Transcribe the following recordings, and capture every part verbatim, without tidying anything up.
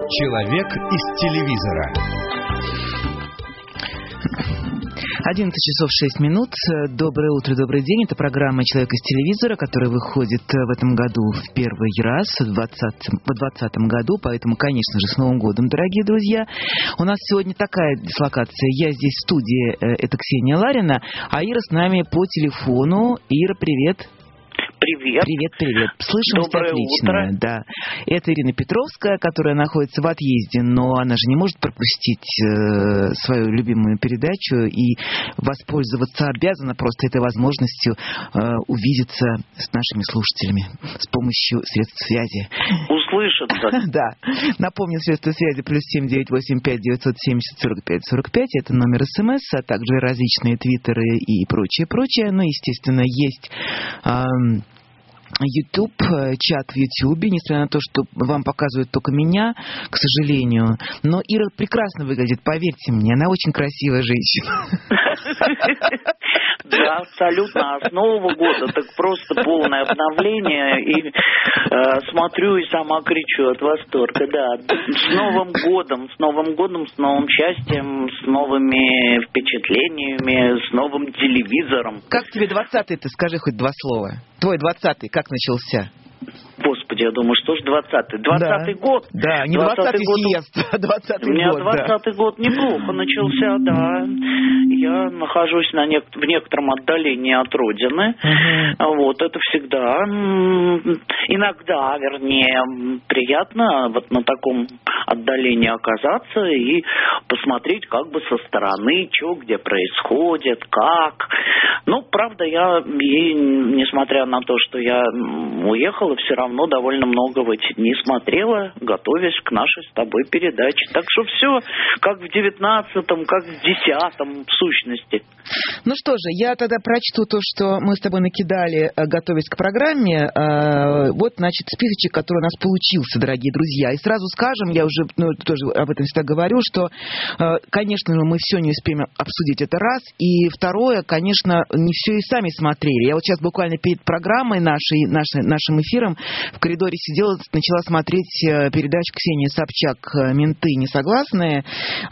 Человек из телевизора. одиннадцать часов шесть минут. Доброе утро, добрый день. Это программа «Человек из телевизора», которая выходит в этом году в первый раз, в двадцатом году. Поэтому, конечно же, с Новым годом, дорогие друзья. У нас сегодня такая дислокация. Я здесь в студии, это Ксения Ларина, а Ира с нами по телефону. Ира, привет. Привет. Привет, привет. Слышимся отлично. Утро. Да. Это Ирина Петровская, которая находится в отъезде, но она же не может пропустить э, свою любимую передачу и воспользоваться обязана просто этой возможностью э, увидеться с нашими слушателями с помощью средств связи. Услышаться. Да. Напомню, средства связи плюс семь девять восемь пять девятьсот семьдесят сорок пять сорок пять. Это номер СМС, а также различные твиттеры и прочее, прочее. Ну, естественно, есть эм, YouTube, чат в YouTube, несмотря на то, что вам показывают только меня, к сожалению. Но Ира прекрасно выглядит, поверьте мне, она очень красивая женщина. Да, абсолютно. А с Нового года так просто полное обновление. И э, смотрю и сама кричу от восторга. Да, с Новым годом, с Новым годом, с новым счастьем, с новыми впечатлениями, с новым телевизором. Как тебе двадцатый-то? Скажи хоть два слова. Твой двадцатый как начался? Господи, я думаю, что ж двадцатый? Двадцатый да. год? Да, не двадцатый съезд, а двадцатый год. У меня двадцатый да. год неплохо начался, да. Я нахожусь на нек- в некотором отдалении от родины. Uh-huh. Вот, это всегда, иногда, вернее, приятно вот на таком отдалении оказаться и посмотреть как бы со стороны, что где происходит, как. Ну, правда, я, и, несмотря на то, что я уехала, все равно довольно много в эти дни смотрела, готовясь к нашей с тобой передаче. Так что все как в девятнадцатом, как в десятом, в сущности. Ну что же, я тогда прочту то, что мы с тобой накидали, готовясь к программе. Вот, значит, списочек, который у нас получился, дорогие друзья. И сразу скажем, я уже ну, тоже об этом всегда говорю, что, конечно, мы все не успеем обсудить, это раз. И второе, конечно, не все и сами смотрели. Я вот сейчас буквально перед программой нашей, нашей, нашим эфиром в коридоре сидела, начала смотреть передачу Ксении Собчак «Менты несогласные».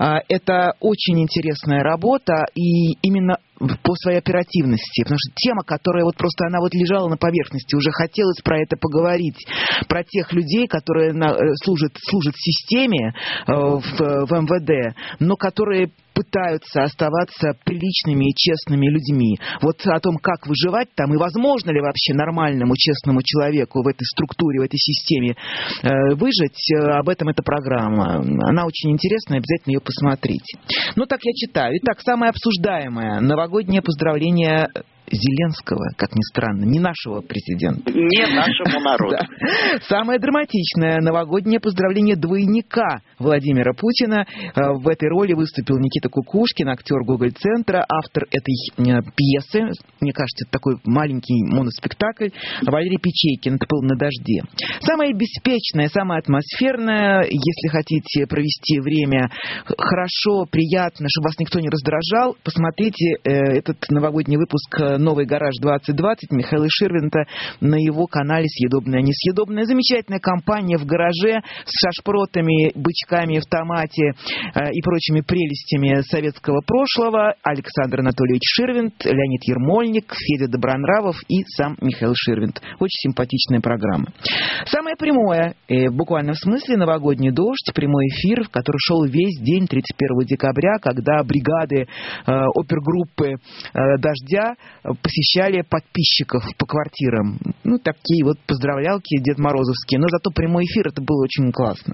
Это очень интересная работа, и именно по своей оперативности, потому что тема, которая вот просто, она вот лежала на поверхности, уже хотелось про это поговорить, про тех людей, которые на, служат, служат в системе, э, в, в эм вэ дэ, но которые пытаются оставаться приличными и честными людьми. Вот о том, как выживать там, и возможно ли вообще нормальному, честному человеку в этой структуре, в этой системе э, выжить, э, об этом эта программа. Она очень интересная, обязательно ее посмотрите. Ну, так я читаю. Итак, самое обсуждаемое. Новогоднее поздравление Зеленского, как ни странно, не нашего президента. Не нашему народу. Да. Самое драматичное новогоднее поздравление двойника Владимира Путина. В этой роли выступил Никита Кукушкин, актер Гоголь-центра, автор этой пьесы. Мне кажется, это такой маленький моноспектакль. Валерий Печейкин, это был «На дожде». Самое беспечное, самое атмосферное, если хотите провести время хорошо, приятно, чтобы вас никто не раздражал, посмотрите этот новогодний выпуск «Новый гараж двадцать двадцать» Михаила Ширвинта на его канале «Съедобное, несъедобное». Замечательная компания в гараже с шашпротами, бычками в томате э, и прочими прелестями советского прошлого. Александр Анатольевич Ширвинт, Леонид Ермольник, Федя Добронравов и сам Михаил Ширвинт. Очень симпатичная программа. Самое прямое, э, в буквальном смысле, новогодний дождь, прямой эфир, который шел весь день тридцать первого декабря, когда бригады э, опергруппы э, «Дождя» посещали подписчиков по квартирам. Ну, такие вот поздравлялки Дед Морозовские. Но зато прямой эфир, это было очень классно.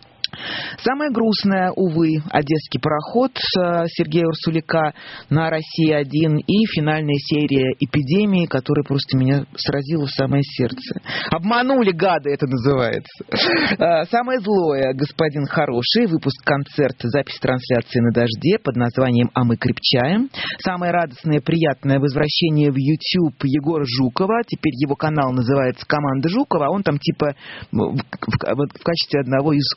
Самое грустное, увы, одесский пароход Сергея Урсуляка на Россия один и финальная серия «Эпидемии», которая просто меня сразила в самое сердце. Обманули, гады, это называется. Самое злое, господин хороший, выпуск-концерт, запись трансляции на дожде под названием «А мы крепчаем». Самое радостное, приятное возвращение в YouTube Егора Жукова. Теперь его канал называется «Команда Жукова», а он там типа в, в, в качестве одного из выступающих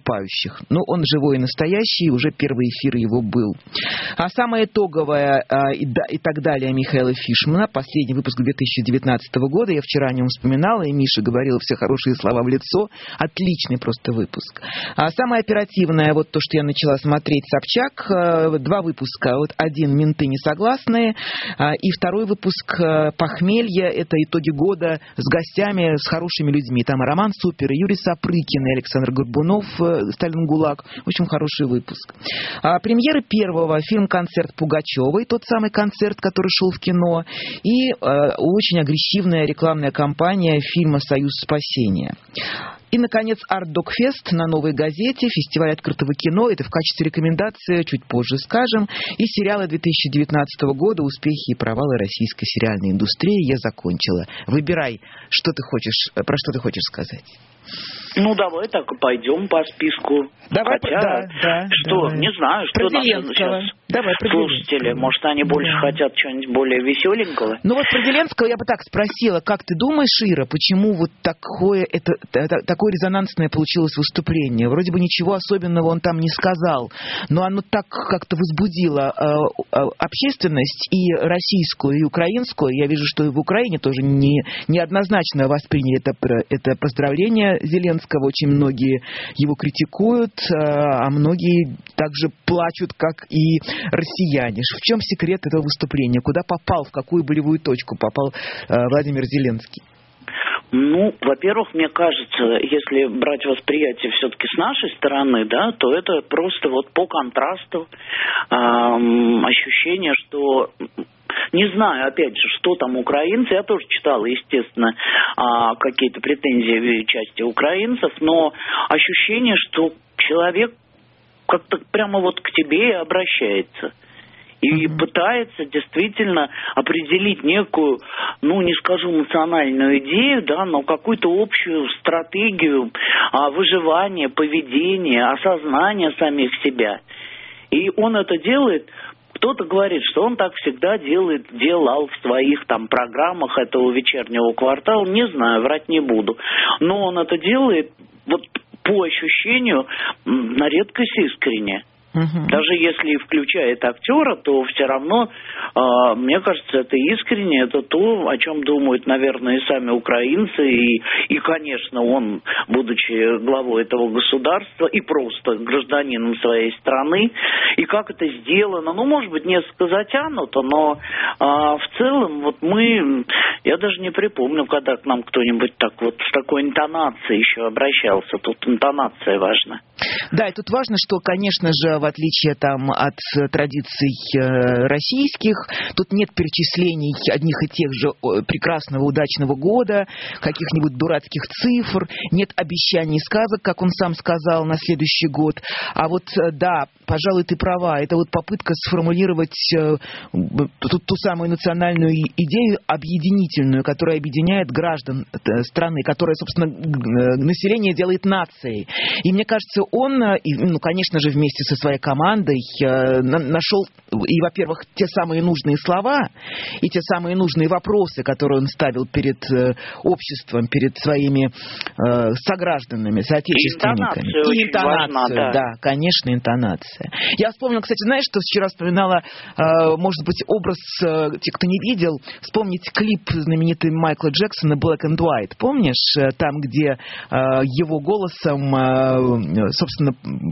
выступающих. Ну, он живой и настоящий, уже первый эфир его был. А самое итоговое а, и, да, и так далее Михаила Фишмана, последний выпуск две тысячи девятнадцатого года, я вчера о нем вспоминала, и Миша говорила все хорошие слова в лицо. Отличный просто выпуск. А самое оперативное, вот то, что я начала смотреть, Собчак, а, два выпуска. Вот один «Менты не согласные», а, и второй выпуск а, «Похмелье». Это итоги года с гостями, с хорошими людьми. Там и Роман Супер, и Юрий Сапрыкин, и Александр Горбунов, Сталин ГУЛАГ. В общем, хороший выпуск. А, премьеры первого, фильм-концерт Пугачевой, тот самый концерт, который шел в кино, и а, очень агрессивная рекламная кампания фильма «Союз спасения». И, наконец, Арт-Док-фест на «Новой газете», фестиваль открытого кино, это в качестве рекомендации, чуть позже скажем, и сериалы две тысячи девятнадцатого года «Успехи и провалы российской сериальной индустрии» я закончила. Выбирай, что ты хочешь, про что ты хочешь сказать. Ну, давай так и пойдем по списку. Давай, Хотя, да, да, что, давай. Не знаю, что наши сейчас давай, слушатели, может, они больше да. хотят чего-нибудь более веселенького? Ну, вот про Зеленского я бы так спросила, как ты думаешь, Ира, почему вот такое, это, это, такое резонансное получилось выступление? Вроде бы ничего особенного он там не сказал, но оно так как-то возбудило э, общественность и российскую, и украинскую. Я вижу, что и в Украине тоже не, неоднозначно восприняли это, это поздравление Зеленского. Очень многие его критикуют, а многие также плачут, как и россияне. В чем секрет этого выступления? Куда попал, в какую болевую точку попал Владимир Зеленский? Ну, во-первых, мне кажется, если брать восприятие все-таки с нашей стороны, да, то это просто вот по контрасту эм, ощущение, что... Не знаю, опять же, что там украинцы. Я тоже читала, естественно, какие-то претензии в части украинцев, но ощущение, что человек как-то прямо вот к тебе и обращается. И mm-hmm. пытается действительно определить некую, ну, не скажу национальную идею, да, но какую-то общую стратегию выживания, поведения, осознания самих себя. И он это делает... Кто-то говорит, что он так всегда делает, делал в своих там программах этого вечернего квартала. Не знаю, врать не буду. Но он это делает, вот по ощущению, на редкость искренне. Угу. Даже если включает актера, то все равно, э, мне кажется, это искренне, это то, о чем думают, наверное, и сами украинцы, и, и, конечно, он, будучи главой этого государства и просто гражданином своей страны, и как это сделано, ну, может быть, несколько затянуто, но э, в целом, вот мы, я даже не припомню, когда к нам кто-нибудь так вот с такой интонацией еще обращался, тут интонация важна. Да, и тут важно, что, конечно же, в отличие там от традиций э, российских, тут нет перечислений одних и тех же прекрасного, удачного года, каких-нибудь дурацких цифр, нет обещаний сказок, как он сам сказал, на следующий год. А вот, да, пожалуй, ты права, это вот попытка сформулировать э, ту, ту самую национальную идею объединительную, которая объединяет граждан страны, которая, собственно, население делает нацией. И мне кажется, он, ну, конечно же, вместе со своей командой нашел и, во-первых, те самые нужные слова, и те самые нужные вопросы, которые он ставил перед обществом, перед своими согражданами, соотечественниками. И интонация, и интонация важна, да. да, конечно, интонация. Я вспомнила, кстати, знаешь, что вчера вспоминала, может быть, образ, те, кто не видел, вспомнить клип знаменитый Майкла Джексона «Black and White». Помнишь? Там, где его голосом, собственно,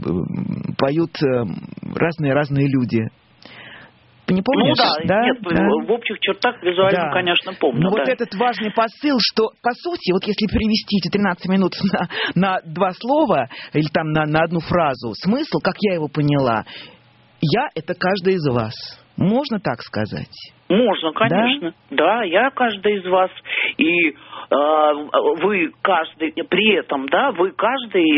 поют разные-разные люди. Не помнишь? Ну да, да? нет, да? в общих чертах визуально, да. конечно, помню. Но да. вот этот важный посыл, что, по сути, вот если перевести эти тринадцать минут на, на два слова, или там на, на одну фразу, смысл, как я его поняла, я — это каждый из вас. Можно так сказать? Можно, конечно. Да, да, я каждый из вас. И э, вы каждый, при этом, да, вы каждый,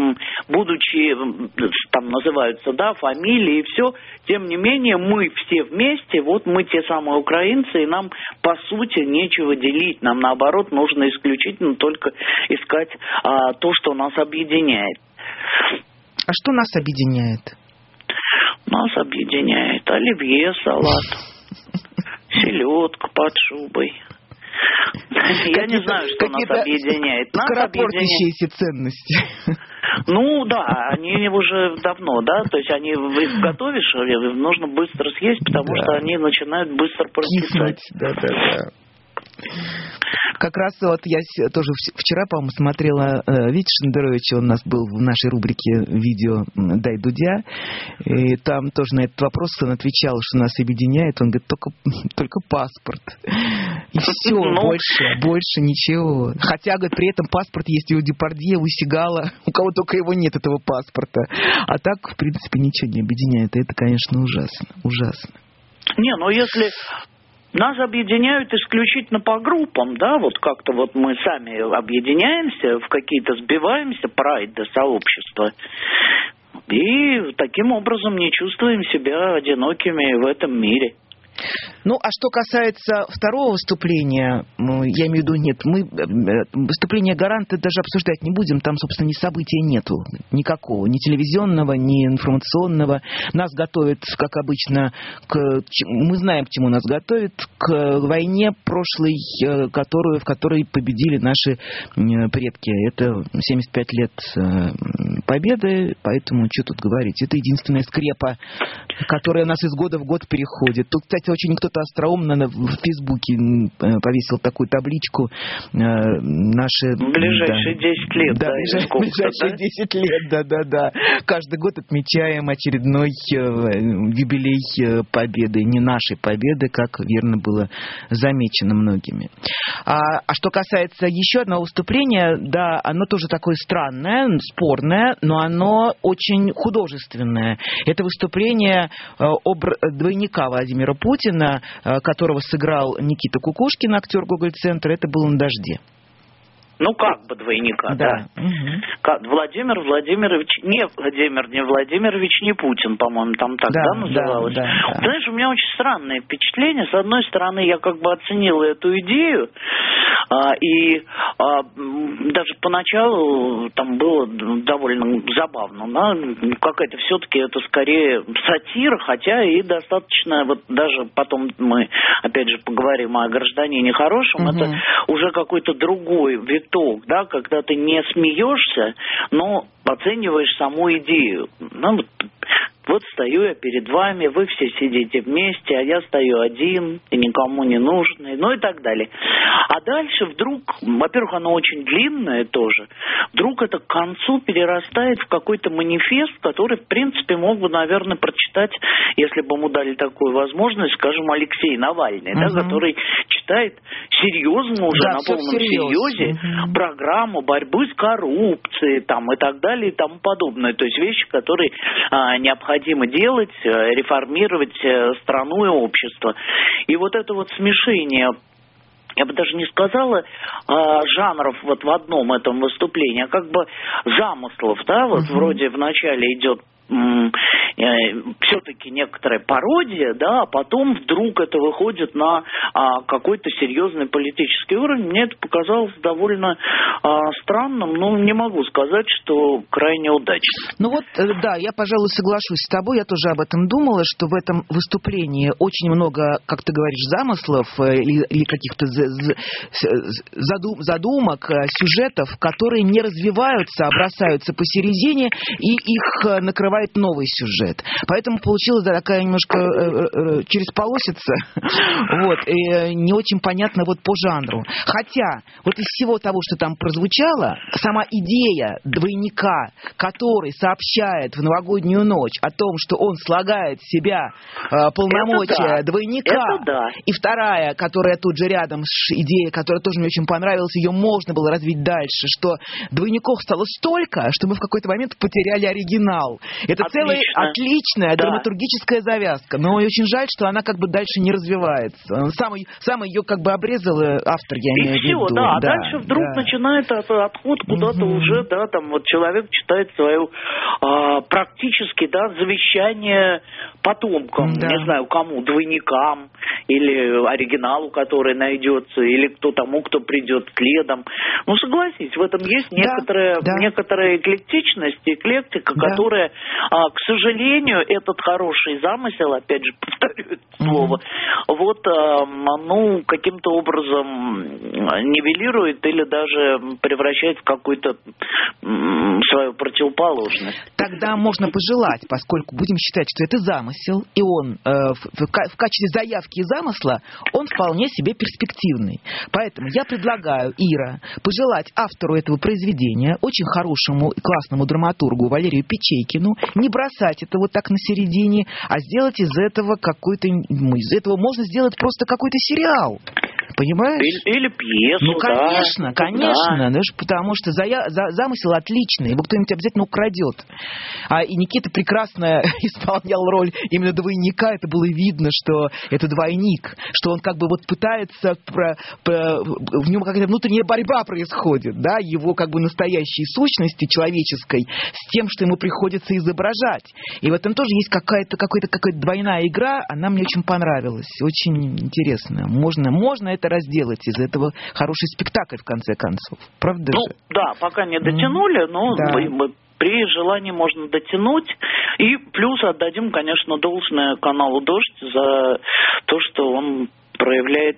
будучи, там называются, да, фамилии и все, тем не менее, мы все вместе, вот мы те самые украинцы, и нам, по сути, нечего делить. Нам, наоборот, нужно исключительно только искать а, то, что нас объединяет. А что нас объединяет? Нас объединяет оливье, салат, селедка под шубой. Я не знаю, что нас объединяет. Нас скоропортящиеся объединяет... ценности. Ну, да, они уже давно, да, то есть они, их готовишь, нужно быстро съесть, потому да. что они начинают быстро прокисать. Да, да, да. Как раз вот я тоже вчера, по-моему, смотрела э, Витю Шендеровича, он у нас был в нашей рубрике «Видео Дай Дудя», и там тоже на этот вопрос он отвечал, что нас объединяет, он говорит, только, только паспорт. И все, ну... больше, больше ничего. Хотя, говорит, при этом паспорт есть и у Депардье, у Сигала, у кого только его нет, этого паспорта. А так, в принципе, ничего не объединяет, и это, конечно, ужасно, ужасно. Не, ну если... Нас объединяют исключительно по группам, да, вот как-то вот мы сами объединяемся, в какие-то сбиваемся, прайды сообщества, и таким образом не чувствуем себя одинокими в этом мире. Ну, а что касается второго выступления, я имею в виду, нет, мы выступление Гаранта даже обсуждать не будем, там, собственно, ни события нету никакого, ни телевизионного, ни информационного. Нас готовят, как обычно, к... мы знаем, к чему нас готовят, к войне прошлой, которую, в которой победили наши предки. Это семьдесят пять лет победы, поэтому что тут говорить, это единственная скрепа, которая нас из года в год переходит. Тут, кстати, очень кто-то остроумно в Фейсбуке повесил такую табличку. Наши... Ближайшие да, десять лет. Да, да ближайшие да? десять лет, да-да-да. Каждый год отмечаем очередной юбилей победы. Не нашей победы, как верно было замечено многими. А, а что касается еще одного выступления, да, оно тоже такое странное, спорное, но оно очень художественное. Это выступление об двойника Владимира Путина, которого сыграл Никита Кукушкин, актер Гоголь-центра, это было «На дожде». Ну, как бы двойника, да. да. Угу. Владимир Владимирович, не Владимир, не Владимирович, не Путин, по-моему, там так, да, да называлось? Да, да, да. Знаешь, у меня очень странное впечатление. С одной стороны, я как бы оценила эту идею, а, и а, даже поначалу там было довольно забавно, да? Какая-то все-таки это скорее сатира, хотя и достаточно, вот даже потом мы, опять же, поговорим о гражданине хорошем, угу. это уже какой-то другой вид, да, когда ты не смеешься, но оцениваешь саму идею. Ну, вот, вот стою я перед вами, вы все сидите вместе, а я стою один, и никому не нужный, ну и так далее. А дальше вдруг, во-первых, оно очень длинное тоже, вдруг это к концу перерастает в какой-то манифест, который, в принципе, мог бы, наверное, прочитать, если бы ему дали такую возможность, скажем, Алексей Навальный, угу. да, который читает серьезно уже, да, на полном серьезе, угу. программу борьбы с коррупцией там, и так далее, и тому подобное. То есть вещи, которые а, необходимы делать, реформировать страну и общество. И вот это вот смешение, я бы даже не сказала жанров вот в одном этом выступлении, а как бы замыслов, да, вот uh-huh. вроде вначале идет все-таки некоторая пародия, да, а потом вдруг это выходит на а, какой-то серьезный политический уровень. Мне это показалось довольно а, странным, но не могу сказать, что крайне удачно. Ну вот, да, я, пожалуй, соглашусь с тобой, я тоже об этом думала, что в этом выступлении очень много, как ты говоришь, замыслов или, или каких-то задум, задумок, сюжетов, которые не развиваются, а бросаются посередине, и их накрывают новый сюжет. Поэтому получилась да, такая немножко э, э, через полосица, вот, и э, не очень понятно вот по жанру. Хотя, вот из всего того, что там прозвучало, сама идея двойника, который сообщает в новогоднюю ночь о том, что он слагает в себя э, полномочия да. двойника, да. и вторая, которая тут же рядом с идеей, которая тоже мне очень понравилась, ее можно было развить дальше, что двойников стало столько, что мы в какой-то момент потеряли оригинал. Это Отлично. целая отличная да. драматургическая завязка, но очень жаль, что она как бы дальше не развивается. Сам, сам ее как бы обрезал автор, я имею в виду. И все, да, а да, дальше вдруг да. начинает отход куда-то угу. уже, да, там вот человек читает свое а, практически, да, завещание потомкам, да. не знаю кому, двойникам, или оригиналу, который найдется, или кто тому, кто придет следом. Ну, согласись, в этом есть да. некоторая, да. некоторая эклектичность, эклектика, да. которая, а, к сожалению, этот хороший замысел, опять же, повторю это слово, mm-hmm. вот, а, ну, каким-то образом нивелирует или даже превращает в какую-то м, свою свою противоположность. Тогда можно пожелать, поскольку будем считать, что это замысел, и он э, в, в качестве заявки и замысла, он вполне себе перспективный. Поэтому я предлагаю, Ира, пожелать автору этого произведения, очень хорошему и классному драматургу Валерию Печейкину, не бросать это вот так на середине, а сделать из этого какой-то... Из этого можно сделать просто какой-то сериал. Понимаешь? Или, или пьесу, Ну, конечно, да. конечно. Да. Потому что за, за, замысел отличный. Его кто-нибудь обязательно украдет. А, и Никита прекрасно исполнял роль именно двойника. Это было видно, что это двойник. Что он как бы вот пытается... Про, про, в нем какая-то внутренняя борьба происходит. Да? Его как бы настоящей сущности человеческой с тем, что ему приходится изображать. И в этом тоже есть какая-то, какая-то, какая-то двойная игра. Она мне очень понравилась. Очень интересная. Можно, можно это разделать, из этого хороший спектакль, в конце концов. Правда Ну, же? да, пока не дотянули, но да. мы, мы, при желании можно дотянуть. И плюс отдадим, конечно, должное каналу «Дождь» за то, что он проявляет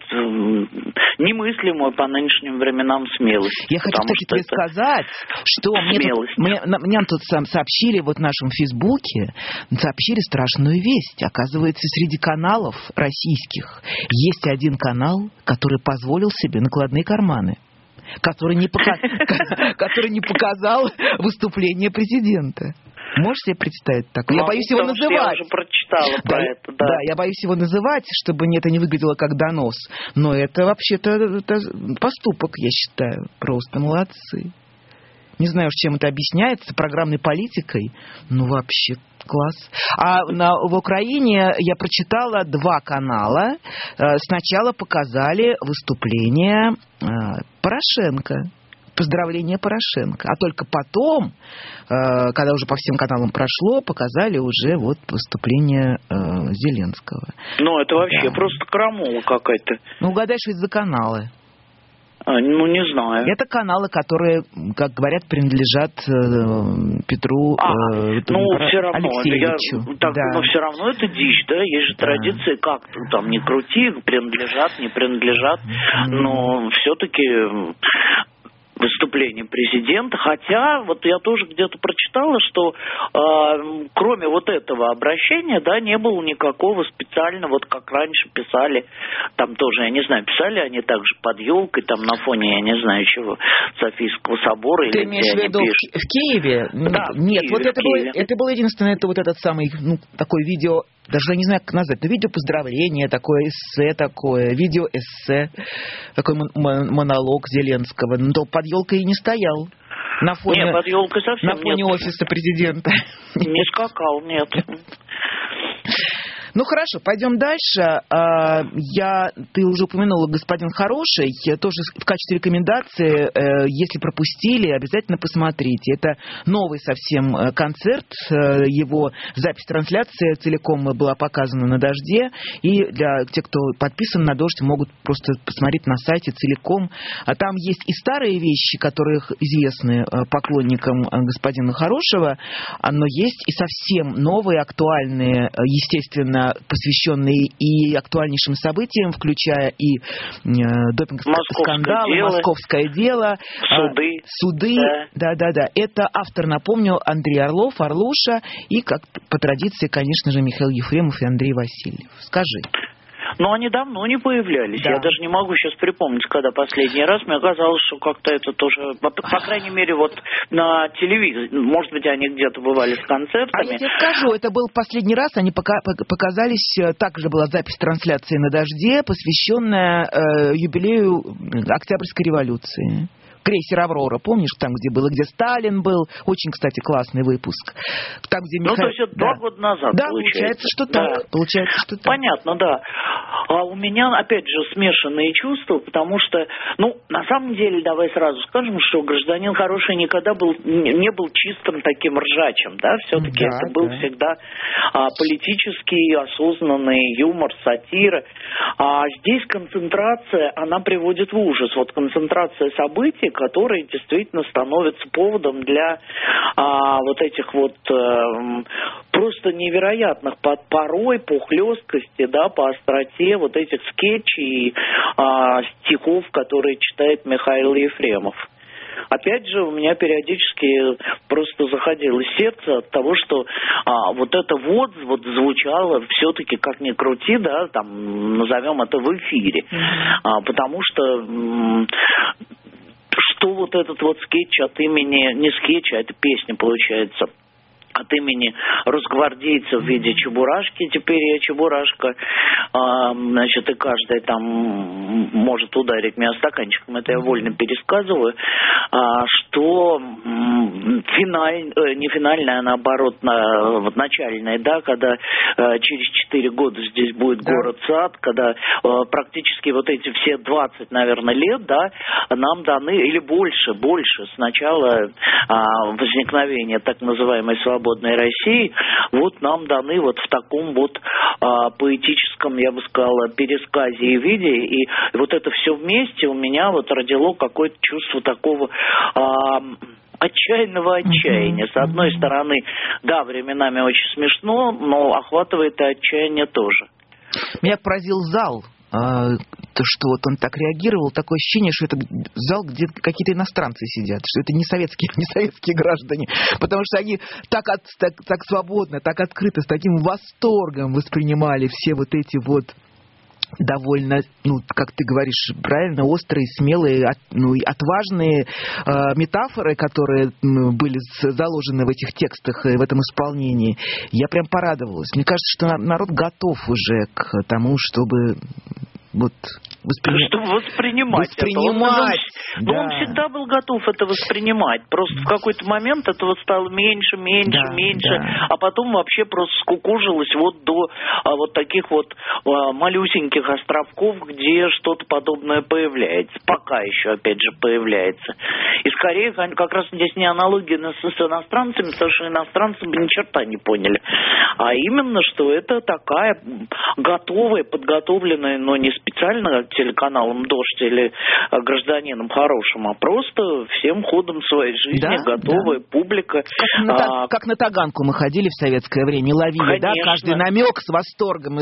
немыслимую по нынешним временам смелость. Я хочу, кстати, тебе сказать, что мне, тут, мне, мне тут сам сообщили вот в нашем Фейсбуке, сообщили страшную весть. Оказывается, среди каналов российских есть один канал, который позволил себе накладные карманы, который не, пока... который не показал выступление президента. Можешь себе представить такое? Я боюсь его называть. Я уже прочитала про да, это. Да. да, я боюсь его называть, чтобы это не выглядело как донос. Но это вообще-то это поступок, я считаю. Просто молодцы. Не знаю, чем это объясняется, программной политикой. Ну, вообще класс. А на, в Украине я прочитала два канала. Сначала показали выступление Порошенко. Поздравление Порошенко. А только потом, когда уже по всем каналам прошло, показали уже вот выступление Зеленского. Ну, это вообще да. просто крамола какая-то. Ну, угадай, что это за каналы? А, ну, не знаю. Это каналы, которые, как говорят, принадлежат э, Петру а, э, ну, все равно, Алексеевичу. Я, так, да. Но все равно это дичь, да? Есть же да. традиции, как там не крути, принадлежат, не принадлежат, mm-hmm. но все-таки... выступление президента, хотя вот я тоже где-то прочитала, что э, кроме вот этого обращения, да, не было никакого специального, вот как раньше писали, там тоже, я не знаю, писали они также под елкой, там на фоне, я не знаю чего, Софийского собора. Ты или имеешь в виду в, в Киеве? Да, Нет, в Киеве, вот это было, это было единственное, это вот этот самый, ну, такой видео, даже я не знаю, как назвать, но видео поздравления, такое эссе такое, видео-эссе, такой монолог Зеленского, но под елкой и не стоял. На фоне, нет, под елкой совсем на фоне нет. офиса президента. Не скакал, нет. Ну хорошо, пойдем дальше. Я, ты уже упомянула «Господин хороший», тоже в качестве рекомендации, если пропустили, обязательно посмотрите. Это новый совсем концерт, его запись трансляции целиком была показана на «Дожде», и для тех, кто подписан на «Дождь», могут просто посмотреть на сайте целиком. А там есть и старые вещи, которые известны поклонникам «Господина хорошего», но есть и совсем новые, актуальные, естественно, посвященные и актуальнейшим событиям, включая и э, допинг-скандалы, московское дело, суды. Э, суды. Да. да, да, да. Это автор, напомню, Андрей Орлов, Орлуша, и, как по традиции, конечно же, Михаил Ефремов и Андрей Васильев. Скажи. Но они давно не появлялись. Да. Я даже не могу сейчас припомнить, когда последний раз. Мне казалось, что как-то это тоже... По, по крайней мере, вот на телевизоре. Может быть, они где-то бывали с концертами. А я тебе скажу, это был последний раз. Они пока, показались... Также была запись трансляции на «Дожде», посвященная э, юбилею Октябрьской революции. Крейсер «Аврора», помнишь, там, где было, где Сталин был? Очень, кстати, классный выпуск. Там, где Миха... Ну, то есть это да. два года назад, да, получается. получается, что так. Да. Получается, что так. Понятно, да. А у меня, опять же, смешанные чувства, потому что, ну, на самом деле, давай сразу скажем, что «Гражданин хороший» никогда был, не был чистым таким ржачем, да, все-таки да, это был да. всегда а, политический, осознанный юмор, сатира. А здесь концентрация, она приводит в ужас. Вот концентрация событий, которые действительно становятся поводом для а, вот этих вот а, просто невероятных по, порой по хлесткости, да, по остроте вот этих скетчей и а, стихов, которые читает Михаил Ефремов. опять же, у меня периодически просто заходило сердце от того, что а, вот это вот, вот звучало все-таки, как ни крути, да, там, назовем это в эфире. Mm-hmm. А, потому что... М- что вот этот вот скетч от имени... Не скетч, а это песня, получается... от имени росгвардейца в виде Чебурашки, теперь я Чебурашка, а, значит, и каждый там может ударить меня стаканчиком, это я вольно пересказываю, а, что финаль, не финальная, а наоборот, на, вот начальная, да, когда а, через четыре года здесь будет да. город-сад, когда а, практически вот эти все двадцать, наверное, лет, да, нам даны, или больше, больше, с начала а, возникновения так называемой свободы России, вот нам даны вот в таком вот а, поэтическом, я бы сказала, пересказе и виде, и вот это все вместе у меня вот родило какое-то чувство такого а, отчаянного отчаяния. С одной стороны, да, временами очень смешно, но охватывает и отчаяние тоже. Меня поразил зал. То, что вот он так реагировал, такое ощущение, что это зал, где какие-то иностранцы сидят, что это не советские, не советские граждане, потому что они так, от, так, так свободно, так открыто, с таким восторгом воспринимали все вот эти вот довольно, ну, как ты говоришь, правильно, острые, смелые, от, ну, и отважные э, метафоры, которые ну, были заложены в этих текстах и в этом исполнении. Я прям порадовалась. Мне кажется, что народ готов уже к тому, чтобы вот воспринимать. Чтобы воспринимать, воспринимать это. Он, да. он всегда был готов это воспринимать. Просто в какой-то момент этого стало меньше, меньше, да, меньше, да. а потом вообще просто скукужилось вот до а, вот таких вот а, малюсеньких островков, где что-то подобное появляется. Пока еще, опять же, появляется. И скорее, как раз здесь не аналогия с иностранцами, потому что иностранцы бы ни черта не поняли. А именно, что это такая готовая, подготовленная, но не специально телеканалом «Дождь» или гражданином хорошим, а просто всем ходом своей жизни да, готовая да. публика. Как на, а, как на Таганку мы ходили в советское время, ловили, конечно. да, каждый намек с восторгом,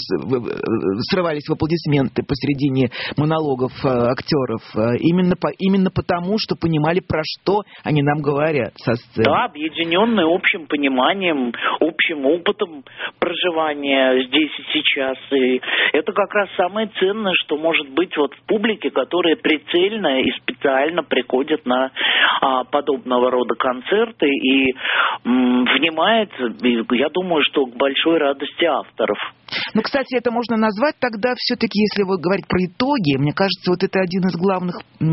срывались в аплодисменты посередине монологов актеров. Именно, по, именно потому, что понимали, про что они нам говорят со сцены. Да, объединенные общим пониманием, общим опытом проживания здесь и сейчас. И это как раз самое ценное, что может быть вот в публике, которая прицельно и специально приходит на а, подобного рода концерты и м, внимает, я думаю, что к большой радости авторов. Ну, кстати, это можно назвать тогда все-таки, если вы говорить про итоги, мне кажется, вот это один из главных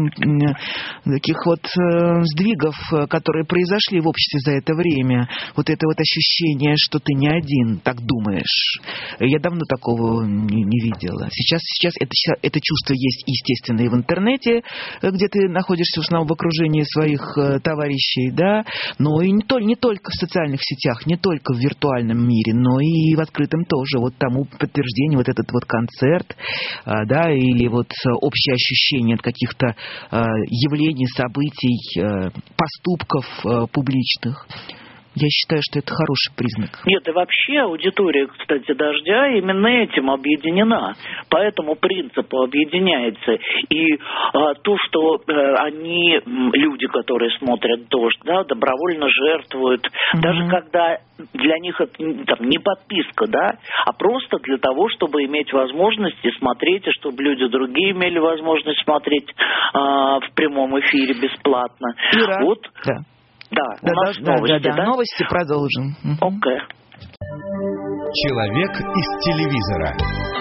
таких вот э, сдвигов, которые произошли в обществе за это время. Вот это вот ощущение, что ты не один, так думаешь. Я давно такого не, не видела. Сейчас, сейчас это, это чувство есть, естественно, и в интернете, где ты находишься в основном в окружении своих э, товарищей, да, но и не, то, не только в социальных сетях, не только в виртуальном мире, но и в открытом тоже. Вот тому подтверждение вот этот вот концерт, а, да, или вот общее ощущение от каких-то а, явлений, событий, а, поступков а, публичных. Я считаю, что это хороший признак. Нет, и вообще аудитория, кстати, «Дождя» именно этим объединена. По этому принципу объединяется. И а, то, что а, они, люди, которые смотрят «Дождь», да, добровольно жертвуют, mm-hmm. даже когда для них это там, не подписка, да, а просто для того, чтобы иметь возможность и смотреть, и чтобы люди другие имели возможность смотреть а, в прямом эфире бесплатно. Ира. Вот. Да. Да, да, у нас да, новости, да, да, да? Новости продолжим. Окей. Okay. Человек из телевизора.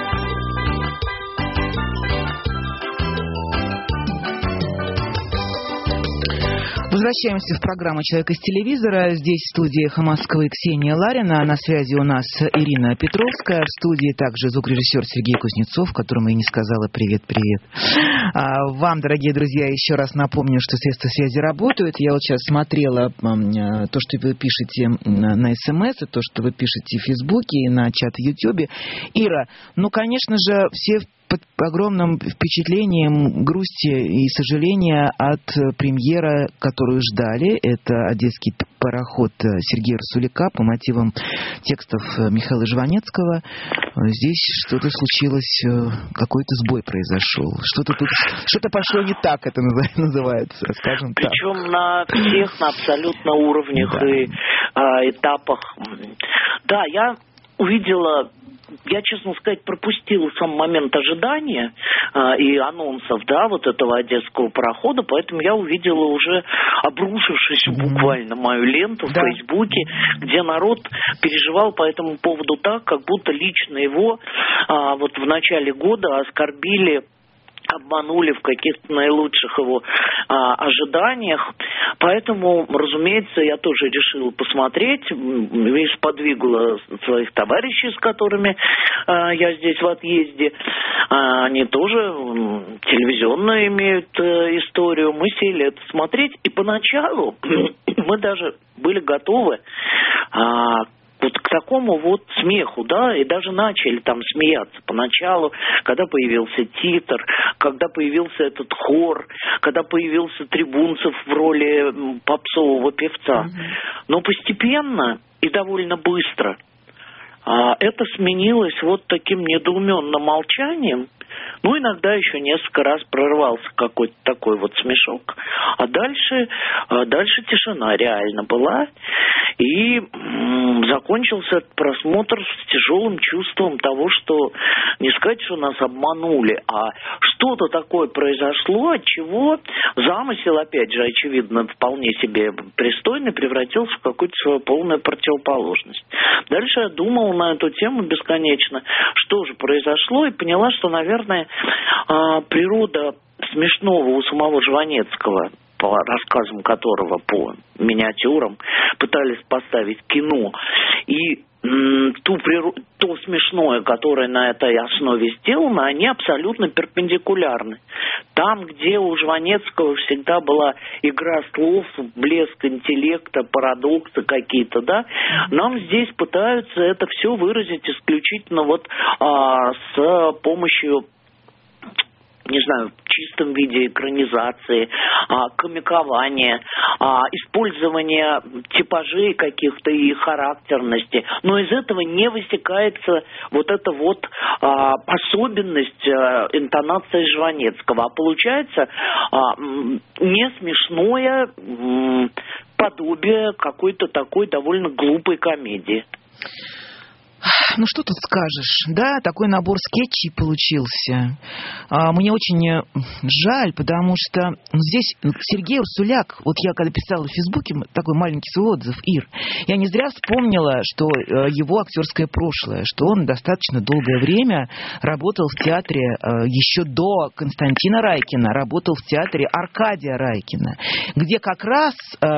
Возвращаемся в программу «Человек из телевизора». Здесь в студии «Эхо Москвы» Ксения Ларина. На связи у нас Ирина Петровская. В студии также звукорежиссер Сергей Кузнецов, которому я не сказала привет-привет. А вам, дорогие друзья, еще раз напомню, что средства связи работают. Я вот сейчас смотрела то, что вы пишете на СМС, и то, что вы пишете в Фейсбуке и на чат в Ютьюбе. Ира, ну, конечно же, все под огромным впечатлением грусти и сожаления от премьеры, которую ждали. Это «Одесский пароход» Сергея Расуляка по мотивам текстов Михаила Жванецкого. Здесь что-то случилось, какой-то сбой произошел. Что-то тут, что-то пошло не так, это называется, скажем так. Причем на всех, на абсолютно уровнях да. и а, этапах. Да, я увидела... Я, честно сказать, пропустила сам момент ожидания э, и анонсов, да, вот этого одесского парохода, поэтому я увидела уже обрушившуюся mm-hmm. буквально мою ленту да. в Фейсбуке, где народ переживал по этому поводу так, как будто лично его э, вот в начале года оскорбили, обманули в каких-то наилучших его а, ожиданиях. Поэтому, разумеется, я тоже решила посмотреть и сподвигла своих товарищей, с которыми а, я здесь в отъезде. А, они тоже телевизионную имеют а, историю. Мы сели это смотреть, и поначалу мы даже были готовы а, вот к такому вот смеху, да, и даже начали там смеяться поначалу, когда появился титр, когда появился этот хор, когда появился Трибунцев в роли попсового певца. Mm-hmm. Но постепенно и довольно быстро а, это сменилось вот таким недоуменным молчанием. Ну, иногда еще несколько раз прорывался какой-то такой вот смешок. А дальше, а дальше тишина реально была. И м- закончился этот просмотр с тяжелым чувством того, что не сказать, что нас обманули, а что-то такое произошло, от чего замысел, опять же, очевидно, вполне себе пристойный, превратился в какую-то свою полную противоположность. Дальше я думала на эту тему бесконечно, что же произошло, и поняла, что, наверное, природа смешного у самого Жванецкого, по рассказам которого, по миниатюрам, пытались поставить кино, и м, ту природу, то смешное, которое на этой основе сделано, они абсолютно перпендикулярны. Там, где у Жванецкого всегда была игра слов, блеск интеллекта, парадоксы какие-то, да, нам здесь пытаются это все выразить исключительно вот а, с помощью, не знаю, в чистом виде экранизации, а, комикования, а, использования типажей каких-то и характерности. Но из этого не высекается вот эта вот а, особенность а, интонации Жванецкого. А получается а, не смешное м, подобие какой-то такой довольно глупой комедии. Ну, что тут скажешь, да, такой набор скетчей получился. А, мне очень жаль, потому что ну, здесь Сергей Расуляк, вот я когда писала в Фейсбуке такой маленький свой отзыв, Ир, я не зря вспомнила, что его актерское прошлое, что он достаточно долгое время работал в театре, еще до Константина Райкина, работал в театре Аркадия Райкина, где как раз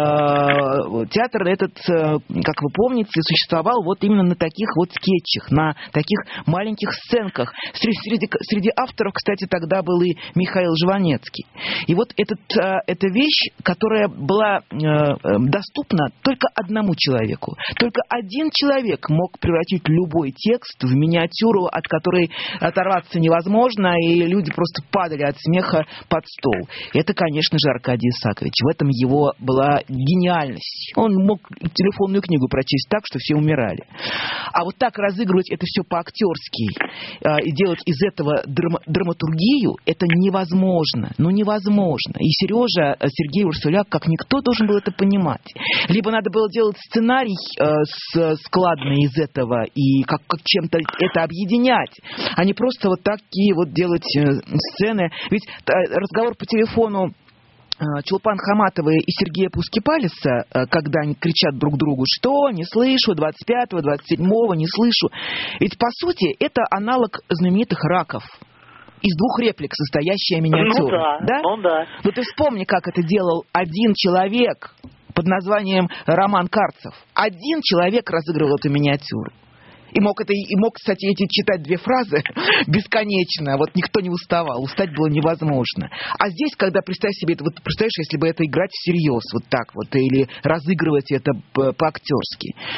э, театр этот, как вы помните, существовал вот именно на таких вот скетчах, на таких маленьких сценках. Среди, среди, среди авторов, кстати, тогда был и Михаил Жванецкий. И вот этот, эта вещь, которая была доступна только одному человеку. Только один человек мог превратить любой текст в миниатюру, от которой оторваться невозможно, и люди просто падали от смеха под стол. Это, конечно же, Аркадий Исакович. В этом его была гениальность. Он мог телефонную книгу прочесть так, что все умирали. А вот так разыгрывать это все по-актерски э, и делать из этого драма- драматургию, это невозможно. Ну, невозможно. И Сережа, Сергей Расуляк, как никто, должен был это понимать. Либо надо было делать сценарий э, с, складный из этого и как, как чем-то это объединять, а не просто вот такие вот делать э, сцены. Ведь э, разговор по телефону Чулпан Хаматовой и Сергея Пускипалиса, когда они кричат друг другу, что не слышу, двадцать пятого, двадцать седьмого, не слышу. Ведь, по сути, это аналог знаменитых раков. Из двух реплик состоящая миниатюра. Ну да, да? ну да. Но ты вспомни, как это делал один человек под названием Роман Карцев. Один человек разыгрывал эту миниатюру. И мог, это, и мог, кстати, эти читать две фразы бесконечно. Вот никто не уставал. Устать было невозможно. А здесь, когда, представь себе, вот представляешь, если бы это играть всерьез, вот так вот, или разыгрывать это по-актерски.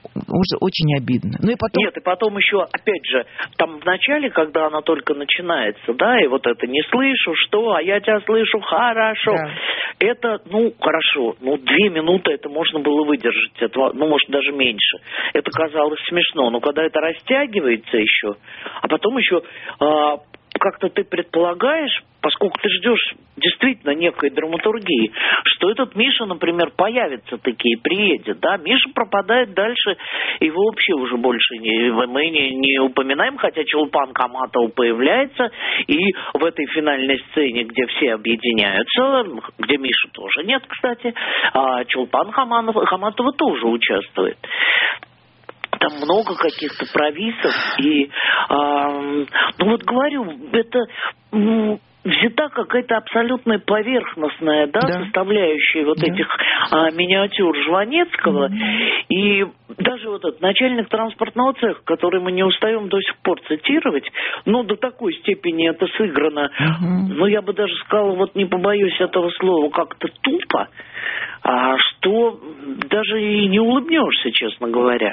уже очень обидно. Ну и потом... Нет, и потом еще, опять же, там в начале, когда она только начинается, да, и вот это «не слышу, что, а я тебя слышу, хорошо». Да. Это, ну, хорошо, ну, две минуты это можно было выдержать, это, ну, может, даже меньше. Это казалось смешно, но когда это растягивается еще, а потом еще... А, как-то ты предполагаешь, поскольку ты ждешь действительно некой драматургии, что этот Миша, например, появится таки и приедет, да, Миша пропадает дальше, его вообще уже больше не, мы не, не упоминаем, хотя Чулпан Хаматова появляется, и в этой финальной сцене, где все объединяются, где Миши тоже нет, кстати, а Чулпан Хаматова, Хаматова тоже участвует. Там много каких-то провисов, и, э, ну вот говорю, это м, взята какая-то абсолютная поверхностная, да, да. составляющая вот да. этих а, миниатюр Жванецкого, mm-hmm. и даже вот этот начальник транспортного цеха, который мы не устаем до сих пор цитировать, ну, до такой степени это сыграно, mm-hmm. ну, я бы даже сказала, вот не побоюсь этого слова, как-то тупо, а, что даже и не улыбнешься, честно говоря.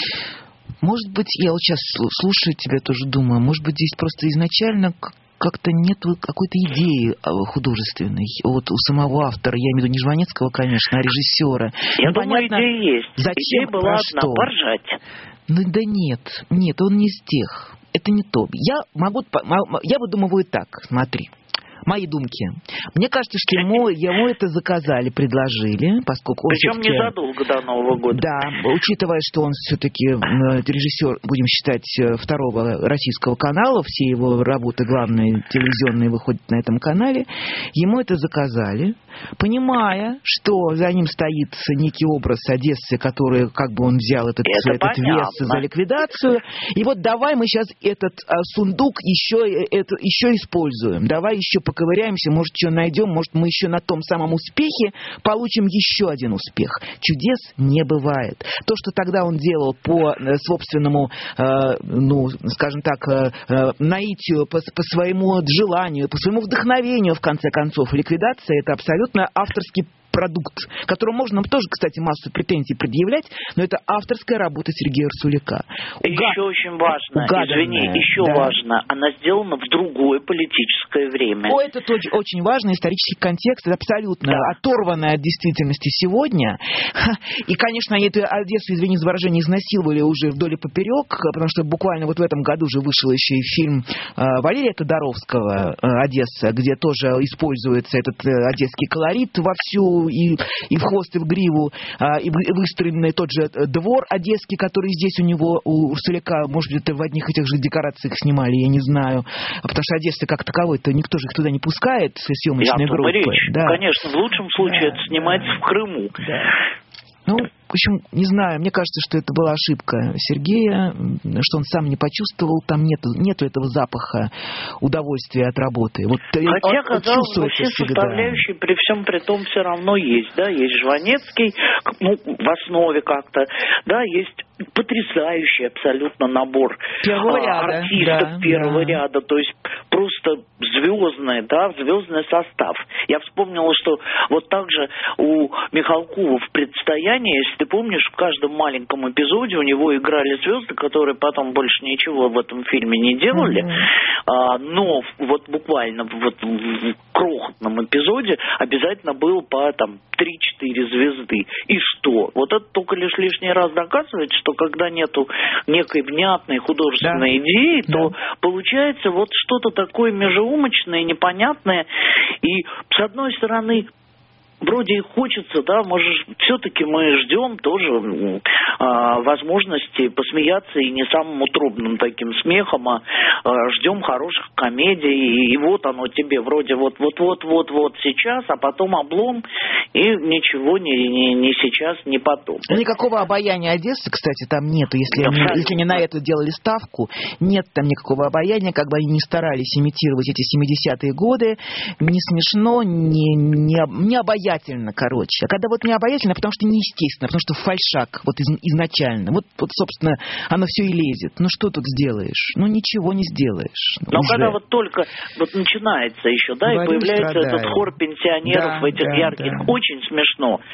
Может быть, я вот сейчас слушаю тебя, тоже думаю, может быть, здесь просто изначально как-то нет какой-то идеи художественной вот у самого автора, я имею в виду не Жванецкого, конечно, а режиссера. Я ну, думаю, понятно, идея есть. Зачем, идея была одна, что? поржать. Ну да нет, нет, он не из тех. Это не то. Я могу, я выдумываю так, смотри. Мои думки. Мне кажется, что ему, ему это заказали, предложили, поскольку он Причем незадолго до Нового года. Да, учитывая, что он все-таки режиссер, будем считать, второго российского канала, все его работы главные телевизионные выходят на этом канале, ему это заказали, понимая, что за ним стоит некий образ Одессы, который, как бы он взял этот, этот вес за ликвидацию, и вот давай мы сейчас этот а, сундук еще, это, еще используем, давай еще поковыряемся, может, что найдем, может, мы еще на том самом успехе получим еще один успех. Чудес не бывает. То, что тогда он делал по собственному, э, ну, скажем так, э, наитию, по, по своему желанию, по своему вдохновению, в конце концов, ликвидация — это абсолютно авторский продукт, которому можно тоже, кстати, массу претензий предъявлять, но это авторская работа Сергея Урсуляка. И Уга... еще очень важно, угаданная, извини, еще да. важно, она сделана в другое политическое время. О, это очень, очень важно, исторический контекст, это абсолютно да. оторванное от действительности сегодня. И, конечно, эту Одессу, извини за выражение, изнасиловали уже вдоль и поперек, потому что буквально вот в этом году же вышел еще и фильм Валерия Тодоровского «Одесса», где тоже используется этот одесский колорит вовсю, И, и в хвост, и в гриву, а, и выстроенный тот же двор одесский, который здесь у него, у Урсуляка, может быть, это в одних этих же декорациях снимали, я не знаю. Потому что Одесса как таковой-то никто же их туда не пускает со съемочной я группой. Речь. Да. Конечно, в лучшем случае да. это снимается в Крыму. Да. Ну, в общем, не знаю, мне кажется, что это была ошибка Сергея, что он сам не почувствовал, там нету, нету этого запаха удовольствия от работы. Вот, хотя, казалось бы, все составляющие при всем при том все равно есть, да, есть Жванецкий, ну, в основе как-то, да, есть потрясающий абсолютно набор первого а, ряда, артистов да, первого да. ряда, то есть просто звездный, да, звездный состав. Я вспомнила, что вот так же у Михалкова в «Предстоянии», если ты помнишь, в каждом маленьком эпизоде у него играли звезды, которые потом больше ничего в этом фильме не делали, mm-hmm. а, но вот буквально вот в крохотном эпизоде обязательно было по там три-четыре звезды. И что? Вот это только лишь лишний раз доказывает, что когда нету некой внятной художественной да. идеи, то да. получается вот что-то такое межеумочное, непонятное. И с одной стороны, вроде и хочется, да, может, все-таки мы ждем тоже а, возможности посмеяться и не самым утробным таким смехом, а, а ждем хороших комедий, и, и вот оно тебе вроде вот-вот-вот-вот-вот сейчас, а потом облом, и ничего не, не, не сейчас, не потом. Никакого обаяния Одессы, кстати, там нету, если, да, они, если не на это делали ставку, нет там никакого обаяния, как бы они ни старались имитировать эти семидесятые годы, не смешно, не, не, не обаяние, короче. А когда вот не обаятельно, потому что неестественно, потому что фальшак вот из, изначально. Вот, вот, собственно, оно все и лезет. Ну, что тут сделаешь? Ну, ничего не сделаешь. Но уже. Когда вот только вот начинается еще, да, Говорю, и появляется страдаю. Этот хор пенсионеров да, в этих да, ярких, да. очень смешно.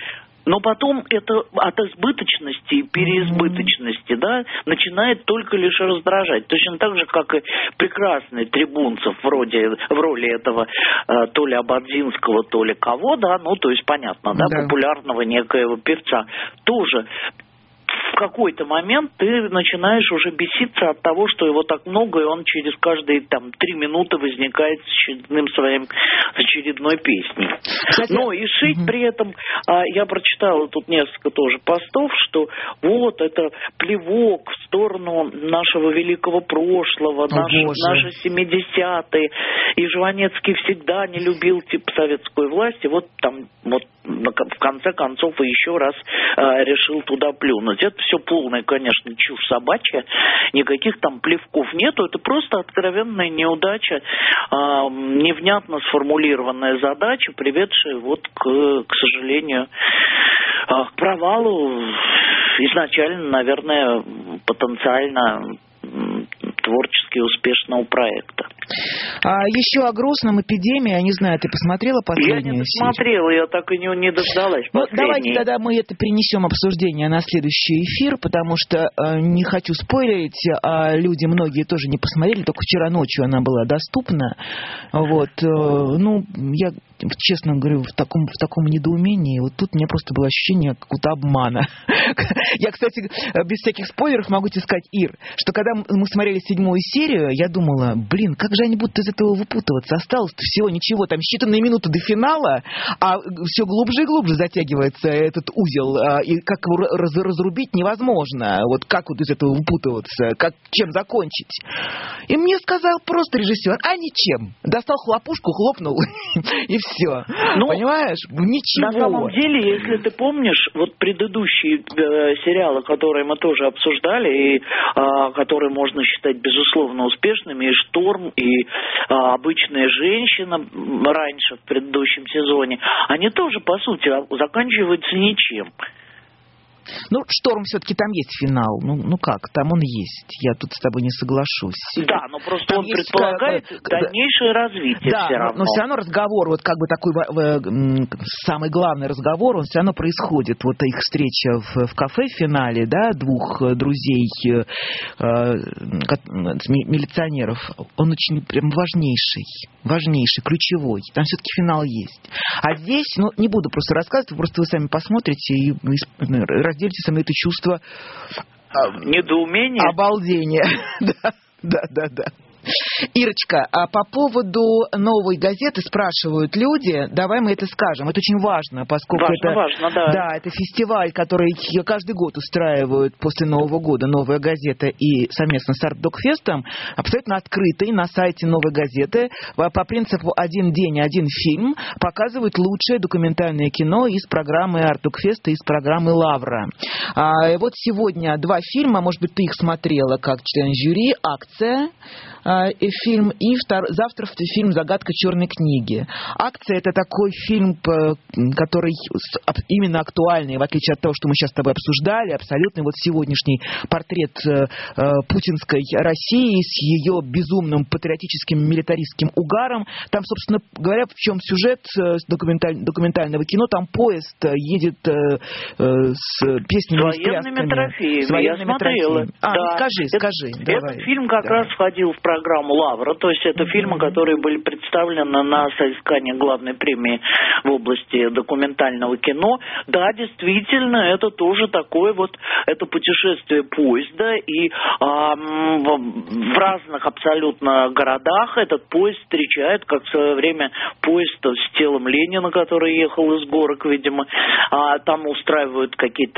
Но потом это от избыточности и переизбыточности, да, начинает только лишь раздражать. Точно так же, как и прекрасный Трибунцев вроде, в роли этого э, то ли Ободзинского, то ли кого, да, ну, то есть, понятно, да, да. популярного некоего певца. Тоже в какой-то момент ты начинаешь уже беситься от того, что его так много, и он через каждые там три минуты возникает с очередным своим, с очередной песней. Кстати, но и шить угу. при этом, а, я прочитала тут несколько тоже постов, что вот это плевок в сторону нашего великого прошлого, О, наши, Боже. наши семидесятые, и Жванецкий всегда не любил типа советскую власть, и вот там вот в конце концов и еще раз а, решил туда плюнуть. Это все полная, конечно, чушь собачья. Никаких там плевков нету. Это просто откровенная неудача, э, невнятно сформулированная задача, приведшая вот к, к сожалению, э, к провалу изначально, наверное, потенциально творчески успешного проекта. А еще о грустном, эпидемии, я не знаю, ты посмотрела последнюю Я не смотрела, я так и не, не дождалась. Ну, давайте тогда мы это перенесем обсуждение на следующий эфир, потому что э, не хочу спойлерить, а люди многие тоже не посмотрели, только вчера ночью она была доступна. Вот, э, ну, я честно говорю, в таком, в таком недоумении, вот тут у меня просто было ощущение какого-то обмана. Я, кстати, без всяких спойлеров могу тебе сказать, Ир, что когда мы смотрели седьмую серию, я думала, блин, как же они будут из этого выпутываться? Осталось всего ничего, там считанные минуты до финала, а все глубже и глубже затягивается этот узел, и как его раз, разрубить невозможно. Вот как вот из этого выпутываться, как, чем закончить? И мне сказал просто режиссер, а ничем. Достал хлопушку, хлопнул, и все. Ну, понимаешь? Ничего. На самом деле, если ты помнишь, вот предыдущие э, сериалы, которые мы тоже обсуждали, и э, которые можно считать безусловно успешными, и «Шторм», и э, «Обычная женщина» раньше, в предыдущем сезоне, они тоже, по сути, заканчиваются ничем. Ну, «Шторм» все-таки там есть финал. Ну, ну как, там он есть. Я тут с тобой не соглашусь. Да, но просто там он есть, предполагает как, дальнейшее развитие да, все равно. Но, но все равно разговор, вот как бы такой самый главный разговор, он все равно происходит. Вот их встреча в, в кафе в финале, да, двух друзей э, милиционеров, он очень прям важнейший, важнейший, ключевой. Там все-таки финал есть. А здесь, ну, не буду просто рассказывать, просто вы сами посмотрите и разделите со мной это чувство недоумения, обалдения. Да, да, да, да. Ирочка, а по поводу новой газеты спрашивают люди, давай мы это скажем, это очень важно, поскольку важно, это, важно, да. Да, это фестиваль, который каждый год устраивают после Нового года «Новая газета» и совместно с Артдокфестом, абсолютно открытый на сайте «Новой газеты», по принципу «один день, один фильм», показывают лучшее документальное кино из программы Артдокфеста, из программы «Лавра». А, и вот сегодня два фильма, может быть, ты их смотрела как член жюри, «Акция», и фильм, и втор... завтра фильм «Загадка черной книги». «Акция» — это такой фильм, который именно актуальный, в отличие от того, что мы сейчас с тобой обсуждали, абсолютно вот сегодняшний портрет э, путинской России с ее безумным патриотическим милитаристским угаром. Там, собственно говоря, в чем сюжет документаль... документального кино, там поезд едет э, э, с песнями с военными трофеями. С военными Я смотрела. Трофеями. А, да. ну скажи, это, скажи. Этот давай. фильм как да. раз входил в программу «Лавра», то есть это mm-hmm. фильмы, которые были представлены на соискание главной премии в области документального кино. Да, действительно, это тоже такое вот, это путешествие поезда, и а, в, в разных абсолютно городах этот поезд встречает, как в свое время поезд с телом Ленина, который ехал из горок, видимо, а, там устраивают какие-то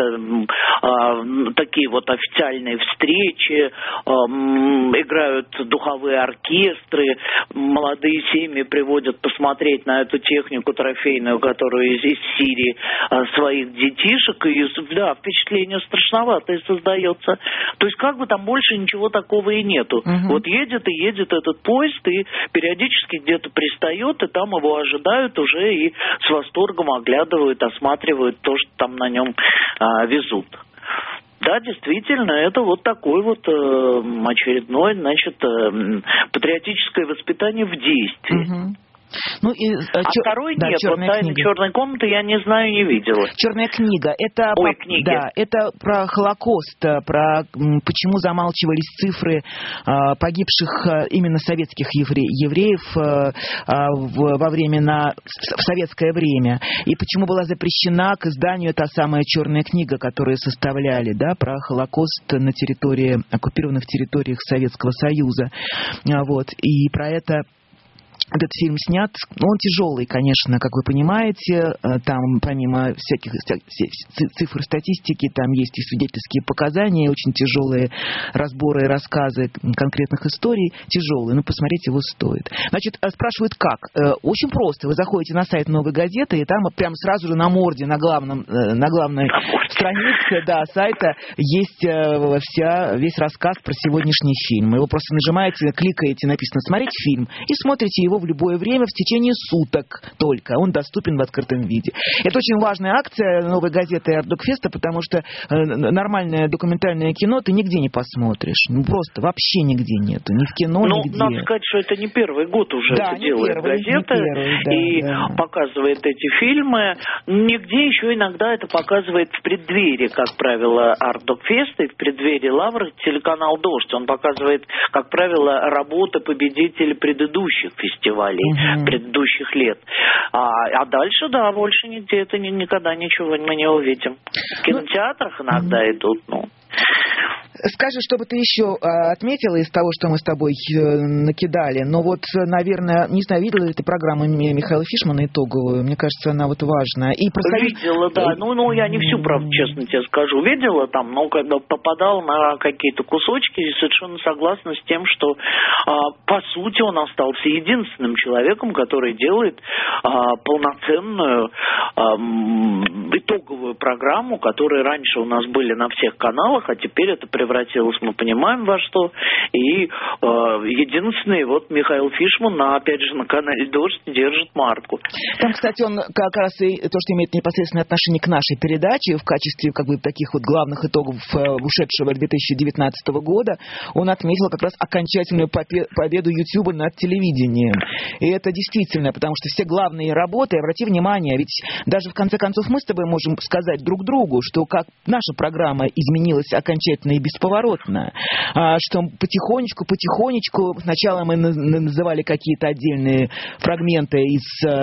а, такие вот официальные встречи, а, играют духовые оркестры, молодые семьи приводят посмотреть на эту технику трофейную, которую из, из Сирии, а, своих детишек, и да, впечатление страшноватое создается. То есть как бы там больше ничего такого и нету. Угу. Вот едет и едет этот поезд, и периодически где-то пристает, и там его ожидают уже и с восторгом оглядывают, осматривают то, что там на нем а, везут. Да, действительно, это вот такое вот э, очередное, значит, э, патриотическое воспитание в действии. Угу. Ну, и, а чер... второй да, нет, вот «Тайны черной комнаты» я не знаю, не видела. «Черная книга» — это, Ой, по... книги. Да, это про Холокост, про почему замалчивались цифры а, погибших а, именно советских евре... евреев а, а, в, во время на... в советское время, и почему была запрещена к изданию та самая «Черная книга», которую составляли, да, про Холокост на территории, оккупированных территориях Советского Союза. А, вот, и про это этот фильм снят, он тяжелый, конечно, как вы понимаете, там помимо всяких цифр статистики, там есть и свидетельские показания, очень тяжелые разборы и рассказы конкретных историй, тяжелые, но посмотреть его стоит. Значит, спрашивают как? Очень просто, вы заходите на сайт «Новой газеты», и там прямо сразу же на морде, на, главном, на главной странице, да, сайта есть вся, весь рассказ про сегодняшний фильм. Его просто нажимаете, кликаете, написано «Смотреть фильм», и смотрите его в любое время в течение суток только. Он доступен в открытом виде. Это очень важная акция «Новой газеты» и «Артдокфеста», потому что нормальное документальное кино ты нигде не посмотришь. Ну, просто вообще нигде нету. Ни в кино, ну, нигде. Надо сказать, что это не первый год уже да, это делает первый, газета первый, да, и да. показывает эти фильмы. Нигде еще иногда это показывает в преддверии, как правило, «Артдокфеста», и в преддверии «Лавры» телеканал «Дождь». Он показывает, как правило, работы победителей предыдущих фестивалей. Угу. предыдущих лет. А, а дальше, да, больше нигде это ни, никогда ничего мы не увидим. В кинотеатрах ну, иногда угу. идут, ну. Скажи, что бы ты еще отметила из того, что мы с тобой накидали. Но вот, наверное, не знаю, видела ли ты программу Михаила Фишмана итоговую? Мне кажется, она вот важная. И про видела, да. Ну, ну, я не всю, правда, честно тебе скажу, видела там, но когда попадал на какие-то кусочки, совершенно согласна с тем, что, по сути, он остался единственным человеком, который делает полноценную итоговую программу, которые раньше у нас были на всех каналах, а теперь это превратилось, мы понимаем, во что. И э, единственный, вот Михаил Фишман, на, опять же, на канале «Дождь» держит марку. Там, кстати, он как раз и то, что имеет непосредственное отношение к нашей передаче, в качестве как бы таких вот главных итогов ушедшего две тысячи девятнадцатого года, он отметил как раз окончательную победу Ютуба над телевидением. И это действительно, потому что все главные работы, обрати внимание, ведь даже в конце концов мы с тобой можем сказать друг другу, что как наша программа изменилась окончательно и бесповоротно, что потихонечку, потихонечку, сначала мы называли какие-то отдельные фрагменты из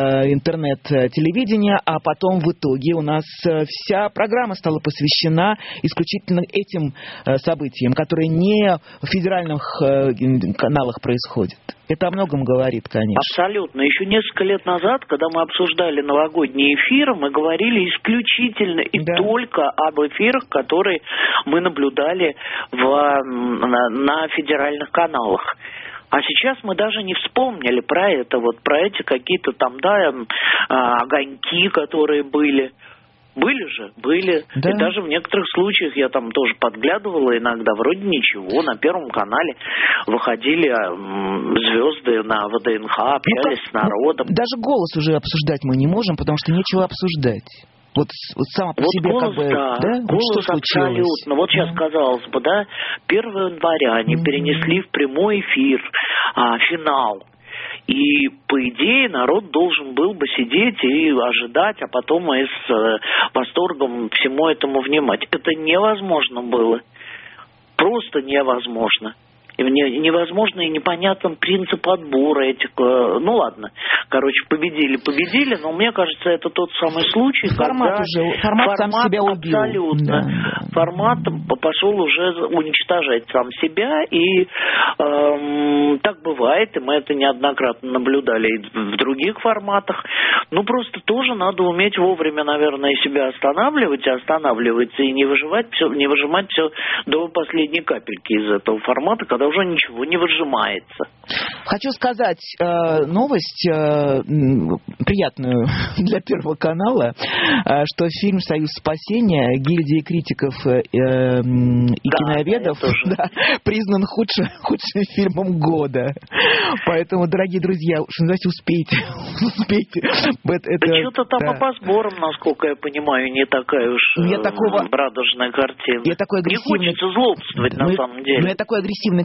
интернет-телевидения, а потом в итоге у нас вся программа стала посвящена исключительно этим событиям, которые не в федеральных каналах происходят. Это о многом говорит, конечно. Абсолютно. Еще несколько лет назад, когда мы обсуждали новогодние эфиры, мы говорили исключительно и да. только об эфирах, которые мы наблюдали в, на, на федеральных каналах. А сейчас мы даже не вспомнили про это, вот про эти какие-то там, да, огоньки, которые были. Были же, были. Да. И даже в некоторых случаях я там тоже подглядывала иногда. Вроде ничего. На Первом канале выходили звезды на ВДНХ, общались ну, с народом. Ну, даже голос уже обсуждать мы не можем, потому что нечего обсуждать. Вот, вот сама по вот себе голос, как бы, да, да? голос что абсолютно. Вот сейчас, казалось бы, да, первого января они mm-hmm. перенесли в прямой эфир а, финал. И, по идее, народ должен был бы сидеть и ожидать, а потом и с э, восторгом всему этому внимать. Это невозможно было. Просто невозможно. И невозможно и непонятен принцип отбора этих... Ну, ладно. Короче, победили, победили, но мне кажется, это тот самый случай, формат когда... Уже, формат, формат сам себя убил. Абсолютно. Да, да. Формат пошел уже уничтожать сам себя, и эм, так бывает, и мы это неоднократно наблюдали и в других форматах. Ну, просто тоже надо уметь вовремя, наверное, себя останавливать, и останавливаться, и не выживать все, не выжимать все до последней капельки из этого формата, когда уже ничего не выжимается. Хочу сказать э, новость э, приятную для Первого канала, э, что фильм «Союз спасения» гильдии критиков э, э, и да, киноведов да, признан худшим, худшим фильмом года. Поэтому, дорогие друзья, что называется, успейте. успейте. Это, да что-то там да. по сборам, насколько я понимаю, не такая уж я такого, радужная картина. Я такой агрессивный, не хочется злобствовать, ну, на самом деле. Но я такой агрессивный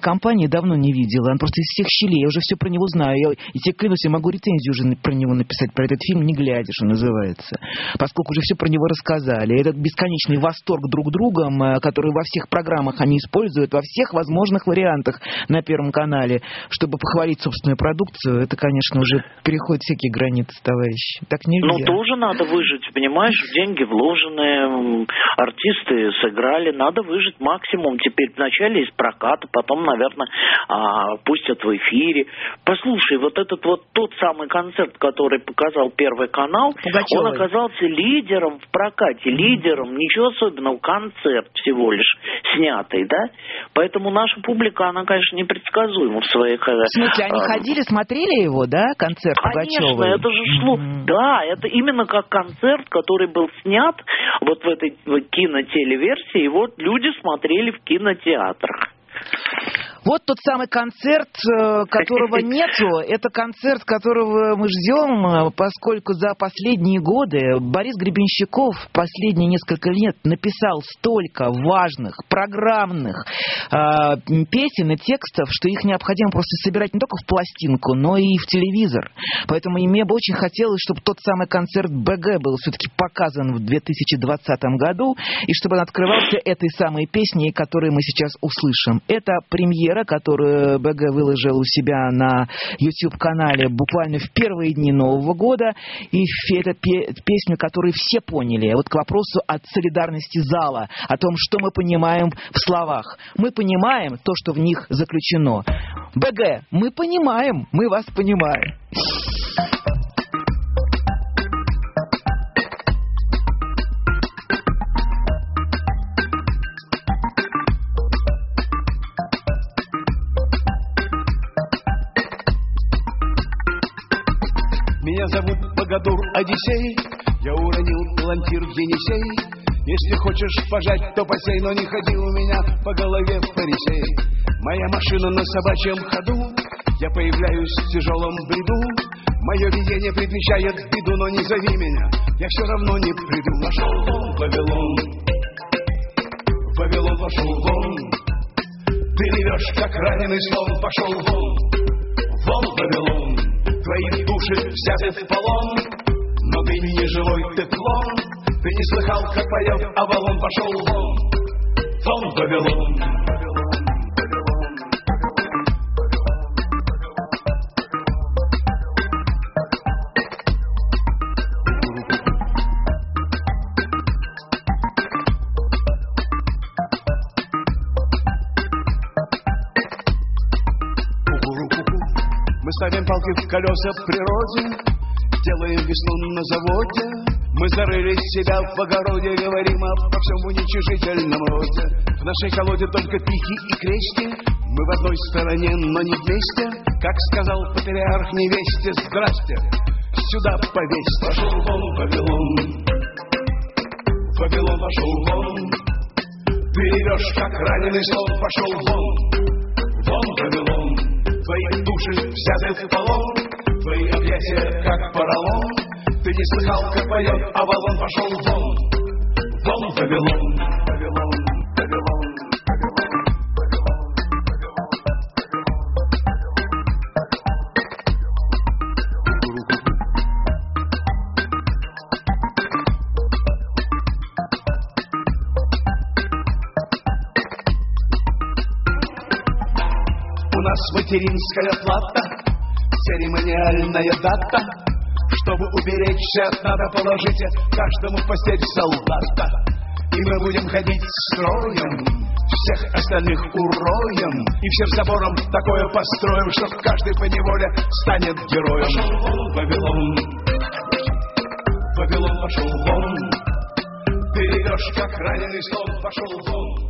компании давно не видела. Он просто из всех щелей. Я уже все про него знаю. Я, и тебе клянусь, я могу рецензию уже про него написать, про этот фильм, не глядя, что называется. Поскольку уже все про него рассказали. Этот бесконечный восторг друг другом, который во всех программах они используют, во всех возможных вариантах на Первом канале, чтобы похвалить собственную продукцию, это, конечно, уже переходит всякие границы, товарищи. Так нельзя. Ну, тоже надо выжить, понимаешь? Деньги вложенные, артисты сыграли, надо выжить максимум. Теперь вначале из проката, потом, наверное, пустят в эфире. Послушай, вот этот вот тот самый концерт, который показал Первый канал, Пугачевой. Он оказался лидером в прокате, лидером, ничего особенного, концерт всего лишь снятый, да? Поэтому наша публика, она, конечно, непредсказуема в своих... В смысле, они а... ходили, смотрели его, да, концерт Пугачевой? Конечно, это же шло... Mm-hmm. Да, это именно как концерт, который был снят вот в этой кинотелеверсии, и вот люди смотрели в кинотеатрах. Вот тот самый концерт, которого нету, это концерт, которого мы ждем, поскольку за последние годы Борис Гребенщиков последние несколько лет написал столько важных, программных э, песен и текстов, что их необходимо просто собирать не только в пластинку, но и в телевизор. Поэтому мне бы очень хотелось, чтобы тот самый концерт БГ был все-таки показан в две тысячи двадцатом году, и чтобы он открывался этой самой песней, которую мы сейчас услышим. Это премьера, которую БГ выложил у себя на YouTube-канале буквально в первые дни Нового года. И это песню, которую все поняли. Вот к вопросу о солидарности зала, о том, что мы понимаем в словах. Мы понимаем то, что в них заключено. БГ, мы понимаем, мы вас понимаем. Меня зовут Богодур Одиссей, я уронил палантир в Енисей. Если хочешь пожать, то посей, но не ходи у меня по голове фарисей. Моя машина на собачьем ходу, я появляюсь в тяжелом бреду. Мое видение предвещает беду, но не зови меня, я все равно не приду. Пошел вон, Вавилон, Вавилон пошел вон. Ты ревешь, как раненый слон, пошел вон, вон, Вавилон. Твои души взяты в полон, но ты не живой, ты клон. Ты не слыхал, как поет Авалон, пошел вон, вон, Вавилон. Мы ставим палки в колеса природе, делаем весну на заводе. Мы зарыли себя в огороде, говорим обо всем уничижительном роде. В нашей колоде только пики и крести, мы в одной стороне, но не вместе. Как сказал патриарх невесте, здрасте, сюда повесь. Пошел вон, Вавилон, Вавилон пошел вон. Ты ревешь, как раненый слон, пошел вон, вон, Вавилон. Твои души взяты в полон, твои объятия, как поролон. Ты не слыхал, как поет Авалон, пошел вон, вон, Вавилон, Вавилон, Вавилон, У нас материнская плата, церемониальная дата. Чтобы уберечься, надо положить каждому в постель солдата. И мы будем ходить строем, всех остальных уроем. И всем забором такое построим, чтоб каждый поневоле станет героем. Пошел вон, Вавилон, Вавилон пошел вон. Ты ревешь, как раненый слон, пошел вон.